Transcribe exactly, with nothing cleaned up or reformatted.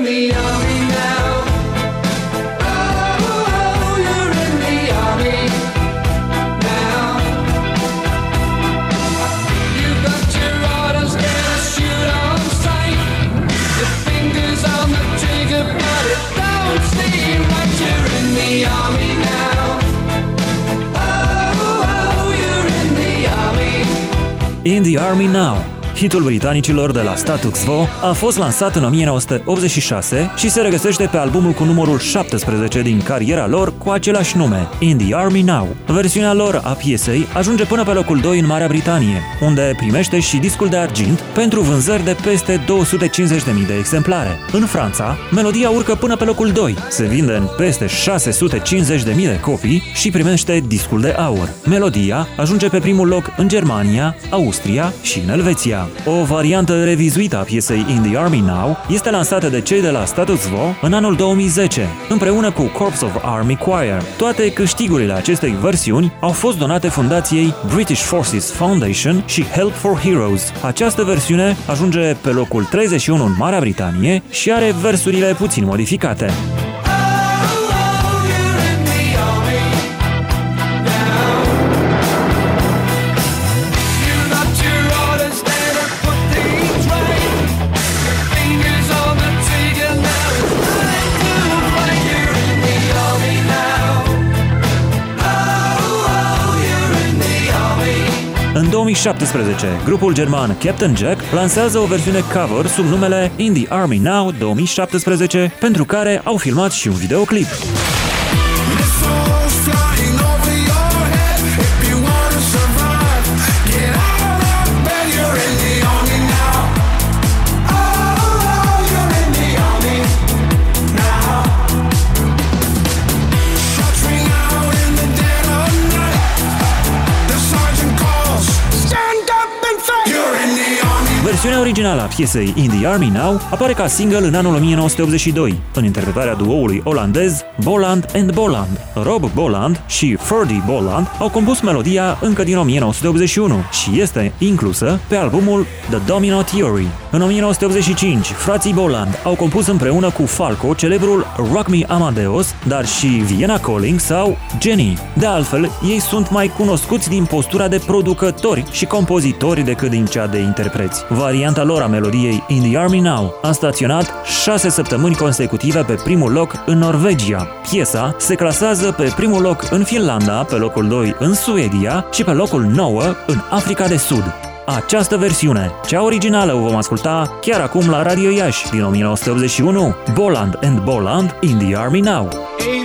the army now. Oh, oh, you're in the army now. You got your orders, gonna shoot on sight. Your fingers on the trigger, but it don't seem right. You're in the army now. Oh, oh, you're in the army. In the Army Now. Hitul britanicilor de la Status Quo a fost lansat în o mie nouă sute optzeci și șase și se regăsește pe albumul cu numărul șaptesprezece din cariera lor cu același nume, In the Army Now. Versiunea lor a piesei ajunge până pe locul doi în Marea Britanie, unde primește și discul de argint pentru vânzări de peste două sute cincizeci de mii de exemplare. În Franța, melodia urcă până pe locul doi, se vinde în peste șase sute cincizeci de mii de copii și primește discul de aur. Melodia ajunge pe primul loc în Germania, Austria și în Elveția. O variantă revizuită a piesei In the Army Now este lansată de cei de la Status Quo în anul două mii zece, împreună cu Corps of Army Choir. Toate câștigurile acestei versiuni au fost donate fundației British Forces Foundation și Help for Heroes. Această versiune ajunge pe locul treizeci și unu în Marea Britanie și are versurile puțin modificate. În două mii șaptesprezece, grupul german Captain Jack lansează o versiune cover sub numele In the Army Now două mii șaptesprezece, pentru care au filmat și un videoclip. Versiunea originală a piesei In the Army Now apare ca single în anul o mie nouă sute optzeci și doi, în interpretarea duoului olandez Bolland and Bolland. Rob Bolland și Ferdy Bolland au compus melodia încă din o mie nouă sute optzeci și unu și este inclusă pe albumul The Domino Theory. În o mie nouă sute optzeci și cinci, frații Bolland au compus împreună cu Falco celebrul Rock Me Amadeus, dar și Vienna Calling sau Jenny. De altfel, ei sunt mai cunoscuți din postura de producători și compozitori decât din cea de interpreți. Varianta lor a melodiei In the Army Now a staționat șase săptămâni consecutive pe primul loc în Norvegia. Piesa se clasează pe primul loc în Finlanda, pe locul doi în Suedia și pe locul nouă în Africa de Sud. Această versiune, cea originală, o vom asculta chiar acum la Radio Iași din o mie nouă sute optzeci și unu, Bolland and Bolland, In the Army Now.